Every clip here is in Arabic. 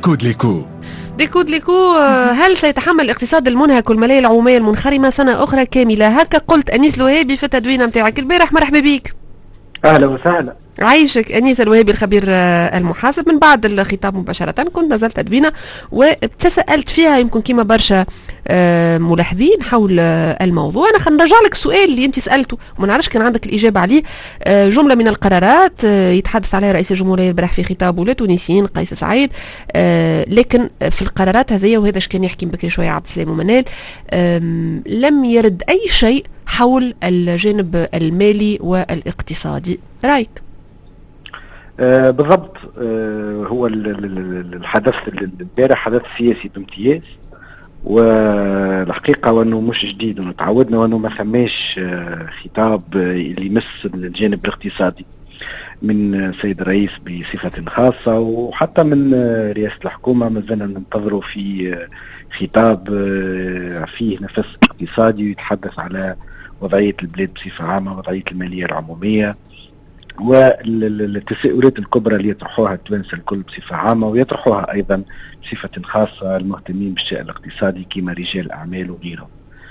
ديكود ليكو. ديكود ليكو. هل سيتحمل الاقتصاد المنهك والمالية العمومية المنخرمة سنة أخرى كاملة؟ هكا قلت أنيس الوهيبي في التدوينة متاعك البارح. مرحبا بك. أهلا وسهلا. عايشك أنيس الوهيبي الخبير المحاسب. من بعد الخطاب مباشرة كنت نزلت تدوينة وتسألت فيها يمكن كيما برشا ملاحظين حول الموضوع. أنا خلينا نرجع لك السؤال اللي أنت سألته وما نعرفش كان عندك الإجابة عليه. جملة من القرارات يتحدث عليها رئيس الجمهورية البارح في خطابه للتونسيين قيس سعيد، لكن في القرارات هذه وهذا كان يحكي بكري شوية عبد السلام ومنال لم يرد أي شيء حول الجانب المالي والاقتصادي. رأيك؟ بالضبط. هو الحدث البارح حدث سياسي بامتياز، والحقيقة وأنه مش جديد ونتعودنا وأنه ما ثماش خطاب اللي يمس الجانب الاقتصادي من سيد الرئيس بصفة خاصة، وحتى من رئاسة الحكومة ما زلنا ننتظروا في خطاب فيه نفس اقتصادي ويتحدث على وضعية البلاد بصفة عامة، وضعية المالية العمومية والتساؤلات الكبرى اللي يطرحوها التوانسه الكل بصفه عامه، ويطرحوها ايضا بصفه خاصه المهتمين بالشأن الاقتصادي كما رجال الاعمال وغيرهم.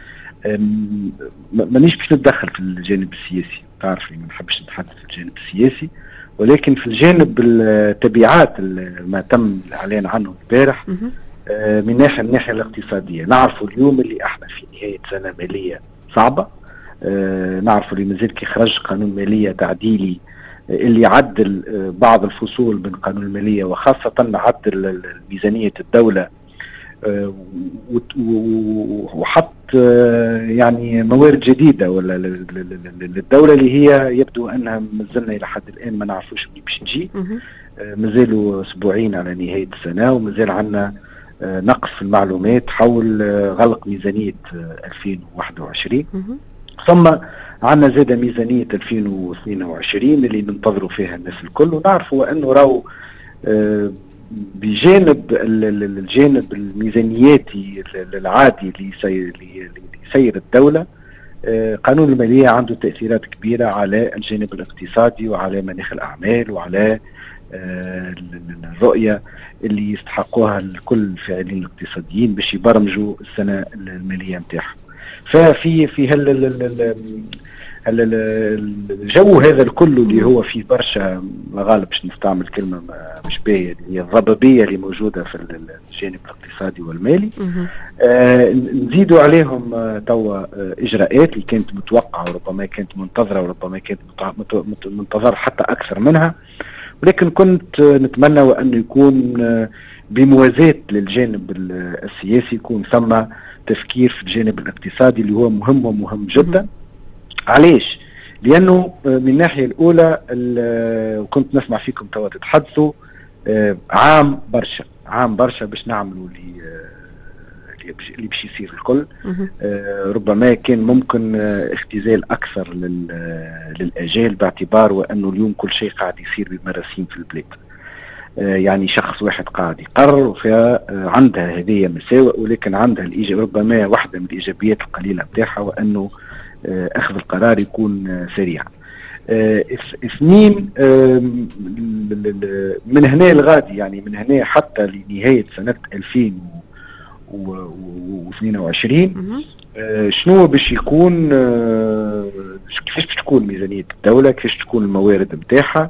مانيش باش نتدخل في الجانب السياسي، تعرفني ما نحبش نتحدث في الجانب السياسي، ولكن في الجانب التبعات ما تم الاعلان عنه البارح من الناحيه الاقتصاديه. نعرفوا اليوم اللي احنا في نهايه سنه ماليه صعبه، نعرفوا اللي مازال كي خرج قانون ماليه تعديلي اللي عدل بعض الفصول من قانون المالية، وخاصة عدل ميزانية الدولة وحط يعني موارد جديدة ولا للدولة اللي هي يبدو أنها مازلنا إلى حد الآن ما نعرفوش منين باش تجي. مازالوا أسبوعين على نهاية السنة ومازال عندنا نقص في المعلومات حول غلق ميزانية 2021. ثم عندنا زادة ميزانية 2022 اللي ننتظروا فيها الناس الكل، ونعرفوا أنه راهو بجانب الجانب الميزانياتي العادي اللي يسير الدولة، قانون المالية عنده تأثيرات كبيرة على الجانب الاقتصادي وعلى مناخ الأعمال وعلى الرؤية اللي يستحقوها الكل الفاعلين الاقتصاديين باش يبرمجوا السنة المالية متاعهم. ففي الجو هذا الكل اللي هو فيه برشا غالب باش نستعمل كلمة مش باهية، هي الضبابية اللي موجودة في الجانب الاقتصادي والمالي. نزيدوا عليهم توا إجراءات اللي كانت متوقعة وربما كانت منتظرة وربما كانت منتظر حتى أكثر منها، ولكن كنت نتمنى وأنه يكون بموازاة للجانب السياسي يكون ثم تفكير في الجانب الاقتصادي اللي هو مهم ومهم جدا. علاش؟ لأنه من الناحية الأولى وكنت نسمع فيكم توا تتحدثوا عام برشا باش نعملوا اللي باش يصير الكل. ربما كان ممكن اختزال أكثر للأجال باعتبار وأنه اليوم كل شيء قاعد يصير بمراسيم في البلاد. يعني شخص واحد قاعد يقرر فعندها هذه مساوئ، ولكن عندها ربما واحدة من الإيجابيات القليلة بتاعها وأنه أخذ القرار يكون سريع. اثنين، من هنا الغادي يعني من هنا حتى لنهاية سنة 2022 شنو باش يكون، كيفاش باش تكون ميزانية الدولة، كيفاش تكون الموارد بتاعها،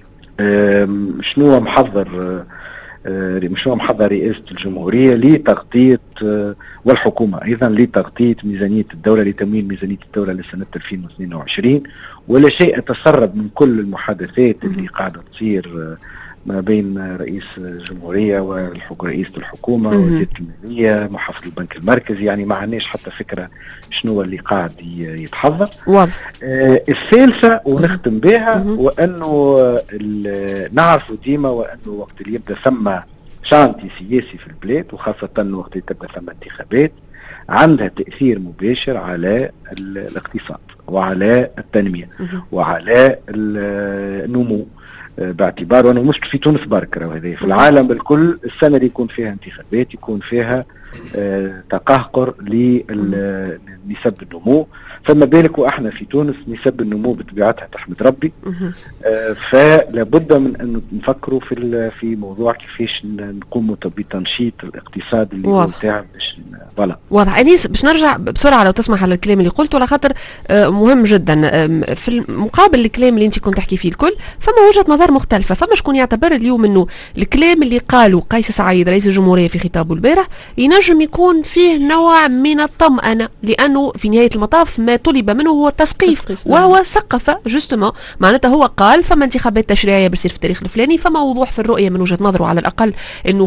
شنو محضر رئاسة الجمهورية لتغطية والحكومة أيضا لتغطية ميزانية الدولة لتمويل ميزانية الدولة لسنة 2022. ولا شيء أتسرب من كل المحادثات اللي قاعدة تصير ما بين رئيس الجمهورية ورئيسة الحكومة وزيرة المالية محافظ البنك المركزي، يعني ما عندناش حتى فكرة شنو اللي قاعد يتحضر. الثالثة ونختم بها وأنه نعرف ديما وأنه وقت اللي يبدأ ثم شانتي سياسي في البلاد وخاصة وقت اللي تبدأ ثم انتخابات عندها تأثير مباشر على الاقتصاد وعلى التنمية وعلى النمو، باعتبار وانه مش في تونس برك وهذه في العالم الكل السنه اللي يكون فيها انتخابات يكون فيها تقهقر نسب النمو، فما بالك واحنا في تونس نسب النمو بطبيعتها تحمد ربي. فلا بد من ان نفكروا في موضوع كيفاش نقوموا بتنشيط الاقتصاد اللي هو تاعنا باش فوالا. واضح. انيس باش نرجع بسرعه لو تسمح على الكلام اللي قلته، على خاطر مهم جدا. في المقابل الكلام اللي انت كنت تحكي فيه الكل فما وجهه نظر مختلفه. فما شكون يعتبر اليوم انه الكلام اللي قاله قيس سعيد رئيس الجمهوريه في خطابه البارح ينجم يكون فيه نوع من الطمأنه، لانه في نهايه المطاف ما طلب منه هو التسقيف، وهو سقف جوستومون. معناتها هو قال فما انتخابات تشريعيه بتصير في التاريخ الفلاني، فما وضوح في الرؤيه من وجهه نظره على الاقل انه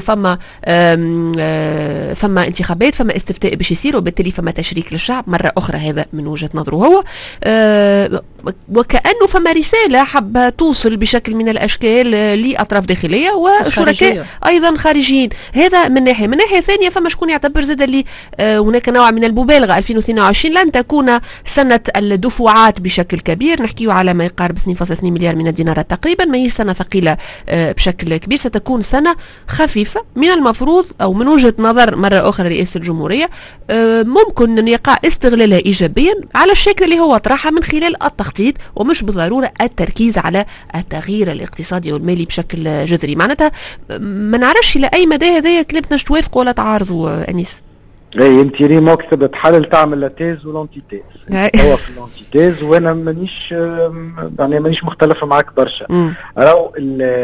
فما انتخابات، فما استفتاء باش يصير، وبالتالي فما تشريك للشعب مره اخرى. هذا من وجهه نظره هو. وكأنه فما رسالة حابة توصل بشكل من الأشكال لأطراف داخلية وشركاء أيضا خارجيين. هذا من ناحية. من ناحية ثانية فما شكون يعتبر زاد اللي هناك نوع من المبالغة. 2022 لن تكون سنة الدفعات بشكل كبير، نحكيه على ما يقارب 2.2 مليار من الدينارات تقريبا، ما هي سنة ثقيلة بشكل كبير، ستكون سنة خفيفة. من المفروض أو من وجهة نظر مرة أخرى رئاسة الجمهورية ممكن أن يقع استغلالها إيجابيا على الشكل اللي هو طرحها من خلال التخطيط، ومش بالضرورة التركيز على التغيير الاقتصادي والمالي بشكل جذري. معناتها ما نعرفش إلى أي مدى هذايا كلمتنا توافقوا ولا تعارضوا. أنيس اي انت ري مكتبة تحلل تعمل لا تيز والانتيتيز. هو في الانتيتيز وانا مانيش مختلفة معك برشا. راهو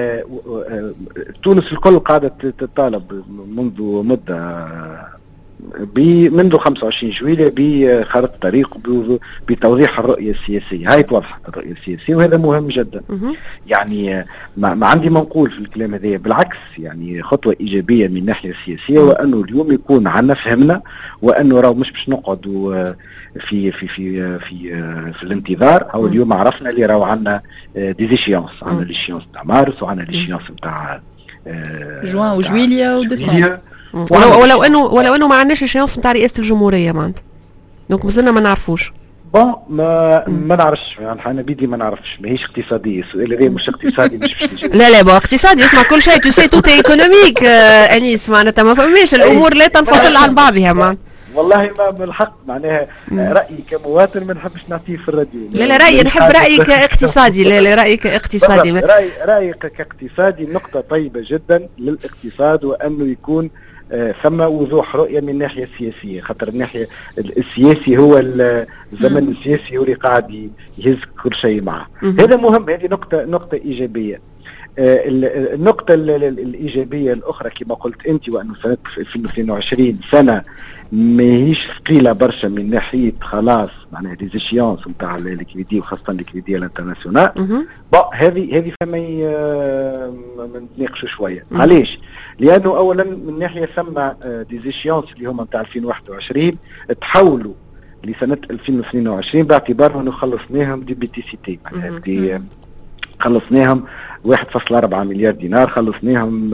تونس الكل قاعدة تطالب منذ مدة منذ 25 جويلية بخارطة طريق بتوضيح الرؤية السياسية. هاي توضحت الرؤية السياسية وهذا مهم جدا. يعني ما عندي ما نقول في الكلام هذا، بالعكس يعني خطوة إيجابية من الناحية السياسية، وأنه اليوم يكون عنا فهمنا، وأنه راهو مش باش نقعدوا في في في في في الانتظار. أو اليوم عرفنا اللي راهو عنا ديزيشيونس، عنا ليشيونس تاع مارس وعنا ليشيونس تاع جوان وجويلية وديسمبر. ولو انه ما عندناش الشيانس نتاع رئاسة الجمهورية معناتها، دونك مازلنا ما نعرفوش. بون ما نعرفش يعني انا بيدي ما نعرفش، ماهيش اقتصادية. السؤال هذا مش اقتصادي مش باش لا بون اقتصادي يسمع كل شيء. تو سي توت ايكونوميك انيس، معناتها ما فماش الامور لا تنفصل عن بعضها. معناتها والله ما بالحق معناها رأيي كمواطن ما نحبش نعطيه في الراديو. لا رأيي نحب رأيك اقتصادي. لا رأيك اقتصادي. رأيك كاقتصادي نقطة طيبة جدا للاقتصاد، وأنه يكون ثم وضوح رؤية من الناحية السياسية. خاطر الناحية السياسي هو الزمن السياسي هو اللي قاعد يهز كل شيء معه. هذا مهم. هذه نقطة إيجابية. النقطة الإيجابية الأخرى كما قلت أنت، وأنه سنة 2022 سنة ماهيش ثقيلة برشا من ناحية خلاص معناها ديزيشيونس نتاع الليكويدية، وخاصة الليكويدية الانترناسيونال. هذه فما نتناقشوا شوية. علاش؟ لأنه أولا من ناحية ثم ديزيشيونس اللي هما نتاع 2021 تحولوا لسنة 2022 باعتبار أنه خلصناهم دي بيتيسيتي، معناها خلصناهم 1.4 مليار دينار، خلصناهم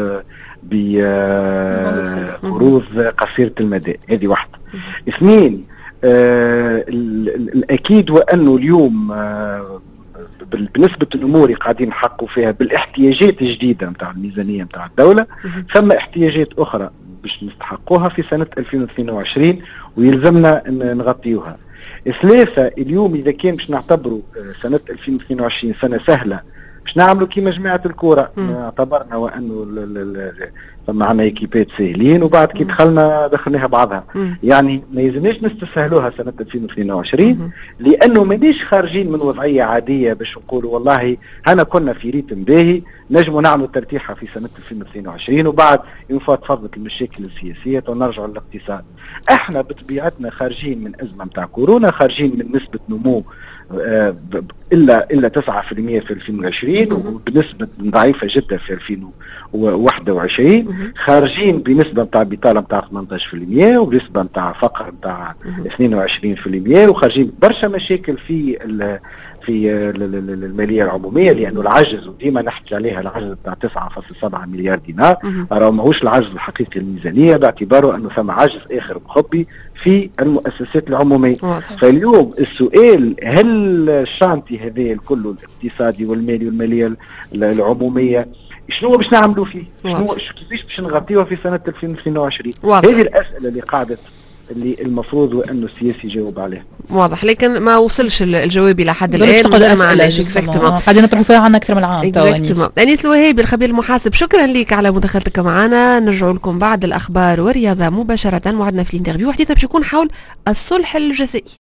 بقروض قصيرة المدى. هذه واحدة. اثنين، الأكيد وأنه اليوم بالنسبة الأمور اللي قاعدين نحققوا فيها بالاحتياجات الجديدة نتاع الميزانية نتاع الدولة، ثم احتياجات أخرى باش نستحقوها في سنة 2022 ويلزمنا نغطيوها. ثلاثة، اليوم إذا كان باش نعتبروا سنة 2022 سنة سهلة باش نعملوا كيما جماعة الكورة، اعتبرنا وأنه معنا ايكيبات سهلين وبعد كي دخلناها بعضها. يعني ما يلزمناش نستسهلوها سنة 2022 لأنه مانيش خارجين من وضعية عادية باش نقولوا والله هنا كنا في ريتم باهي نجموا نعملوا ترتيحة في سنة 2022 وبعد ينفض فضلت المشاكل السياسية ونرجعوا للاقتصاد. احنا بطبيعتنا خارجين من أزمة متاع كورونا، خارجين من نسبة نمو إلا 9% في 2020 وبنسبة ضعيفة جدا في 2021، خارجين بنسبة متاع بطالة متاع 18% وبنسبة متاع فقر متاع 22%، وخارجين برشا مشاكل في المالية العمومية، لأنه العجز وديما نحكي عليها العجز بتاع 9.7 مليار دينار راه ماهوش العجز الحقيقي الميزانية، باعتباره أنه ثم عجز آخر مخبي في المؤسسات العمومية. فاليوم السؤال هل الشانتي هذا الكل الاقتصادي والمالي والمالية العمومية شنو باش نعملوا فيه؟ كيفاش باش نغطيوها في سنة 2022؟ هذه الأسئلة اللي قاعدة اللي المفروض وانه السياسي يجاوب عليه. واضح، لكن ما وصلش الجواب الى حد الان. قاعدين نطرحوا فيها عنا اكثر من عام. انيس الوهيبي الخبير المحاسب، شكرا لك على مداخلتك معنا. نرجع لكم بعد الاخبار والرياضه مباشره. وعدنا في الانترفيو حديثنا باش يكون حول الصلح الجزائي.